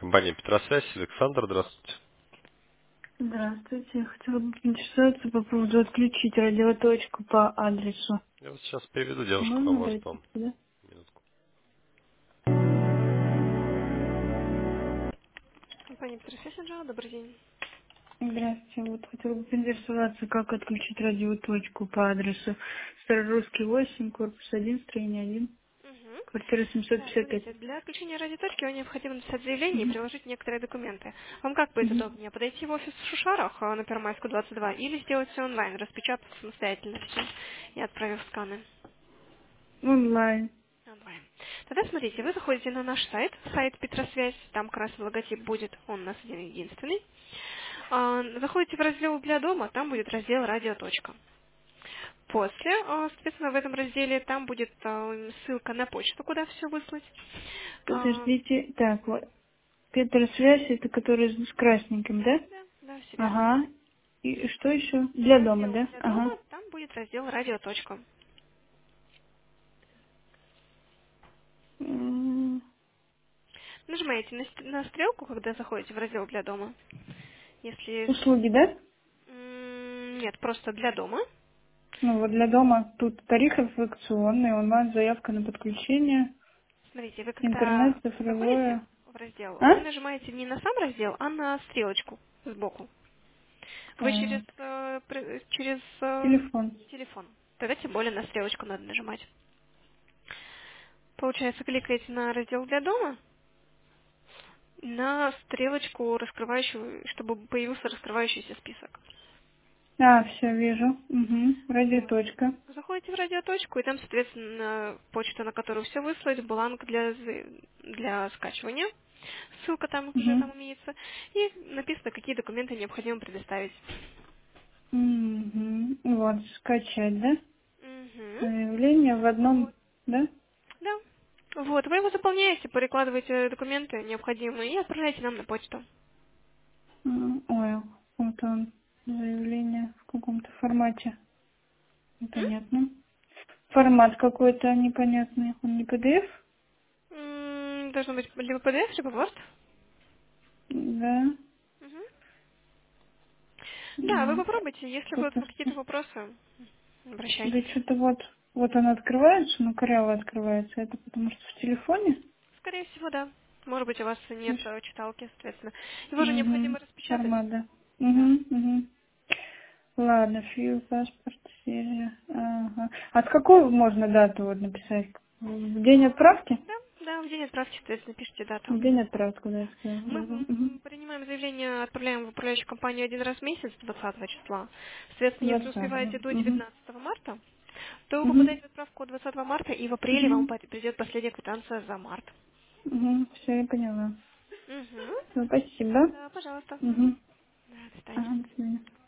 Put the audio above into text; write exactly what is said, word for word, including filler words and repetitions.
Компания Петросвязь, Александр, здравствуйте. Здравствуйте. Я хотела бы поинтересоваться по поводу отключить радиоточку по адресу. Я вас сейчас переведу, девушка Можно поможет дать? вам. Да? Минутку. Компания Петросвязь, Анжела, добрый день. Здравствуйте. Вот хотела бы поинтересоваться, как отключить радиоточку по адресу Старорусский восемь, корпус один, строение один, Угу. квартира семьсот Да, пятьдесят пять. смотрите, для отключения радиоточки вам необходимо написать заявление и Мгм. приложить некоторые документы. Вам как будет Мгм. удобнее? Подойти в офис в Шушарах а, на Первомайскую двадцать два или сделать все онлайн, распечатать самостоятельно все и отправив сканы Онлайн. онлайн. Тогда смотрите, вы заходите на наш сайт, сайт Петросвязь, там как раз логотип будет, он у нас один единственный. А, Заходите в раздел «Для дома», там будет раздел «Радиоточка». После, а, соответственно, в этом разделе там будет а, ссылка на почту, куда все выслать. А, Подождите. Так, вот. Петросвязь, это который с красненьким, да? Да, да, все верно. Ага. И что еще? Для дома, Раздел да? «Для Ага. дома», там будет раздел «Радиоточка». М, Нажимаете на, ст- на стрелку, когда заходите в раздел «Для дома». Если... Услуги, да? м, Нет, просто «Для дома». Ну вот для дома тут тарифы фракционные, онлайн заявка на подключение, Смотрите, вы интернет, когда заходите цифровое. в раздел, А? вы нажимаете не на сам раздел, а на стрелочку сбоку. Вы через, Так, э, пр- через э, телефон. телефон. Тогда тем более на стрелочку надо нажимать. Получается, кликаете на раздел «Для дома», на стрелочку, раскрывающую, чтобы появился раскрывающийся список. А, все, вижу. Угу. Вот. Радиоточка. Заходите в радиоточку, и там, соответственно, почта, на которую все выслать, бланк для, з- для скачивания. Ссылка там уже Угу. там имеется. И написано, какие документы необходимо предоставить. Угу. Вот, скачать, да? Угу. Заявление в одном, Вот. да? Да. Вот, вы его заполняете, перекладываете документы необходимые и отправляете нам на почту. М, Ой, вот он. Заявление в каком-то формате. М? Непонятно. Формат какой-то непонятный. Он не пи ди эф? М, Должно быть либо пи ди эф, либо Word. Да. Мгм. Да, вы М, попробуйте. Если будут Что-то какие-то вопросы, Да обращайтесь. что-то вот, вот он открывается, ну коряво открывается. Это потому что в телефоне? Скорее всего, да. Может быть, у вас нет Слушай, э, читалки, соответственно. Его же угу. необходимо распечатать. Формат, да. Да. Угу, угу. Ладно, фью, паспорт, серия. Ага. А с какой можно дату вот написать? В день А, отправки? Да, да, в день отправки, соответственно, пишите дату. В день отправки, да, я Мы сказала. Угу. м, принимаем заявление, отправляем в управляющую компанию один раз в месяц, двадцатого числа. Соответственно, если двадцатого. успеваете до Угу. девятнадцатого марта, то вы Угу. попадаете в отправку двадцатого марта, и в апреле вам Угу. по- придет последняя квитанция за март. Угу. Все, я поняла. Угу. Все, спасибо. Да, пожалуйста. Угу. Угу. Да, до свидания. Ага, до свидания.